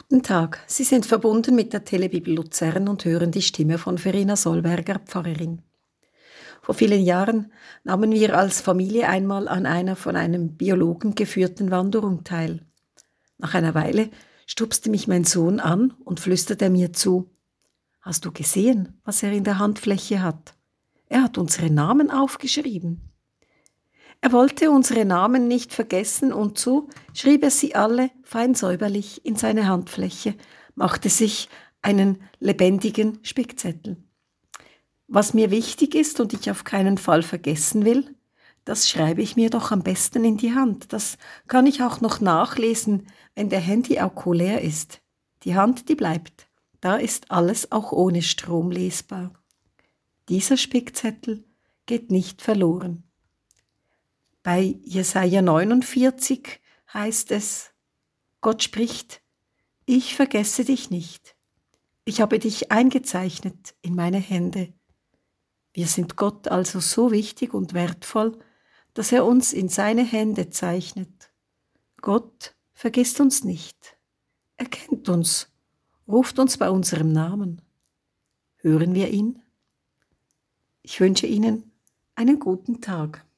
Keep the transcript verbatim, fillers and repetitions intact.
Guten Tag, Sie sind verbunden mit der Telebibel Luzern und hören die Stimme von Verena Solberger, Pfarrerin. Vor vielen Jahren nahmen wir als Familie einmal an einer von einem Biologen geführten Wanderung teil. Nach einer Weile stupste mich mein Sohn an und flüsterte mir zu: Hast du gesehen, was er in der Handfläche hat? Er hat unsere Namen aufgeschrieben. Er wollte unsere Namen nicht vergessen und so schrieb er sie alle fein säuberlich in seine Handfläche, machte sich einen lebendigen Spickzettel. Was mir wichtig ist und ich auf keinen Fall vergessen will, das schreibe ich mir doch am besten in die Hand. Das kann ich auch noch nachlesen, wenn der Handy-Akku leer ist. Die Hand, die bleibt. Da ist alles auch ohne Strom lesbar. Dieser Spickzettel geht nicht verloren. Bei Jesaja neunundvierzig heißt es: Gott spricht: Ich vergesse dich nicht. Ich habe dich eingezeichnet in meine Hände. Wir sind Gott also so wichtig und wertvoll, dass er uns in seine Hände zeichnet. Gott vergisst uns nicht. Er kennt uns, ruft uns bei unserem Namen. Hören wir ihn? Ich wünsche Ihnen einen guten Tag.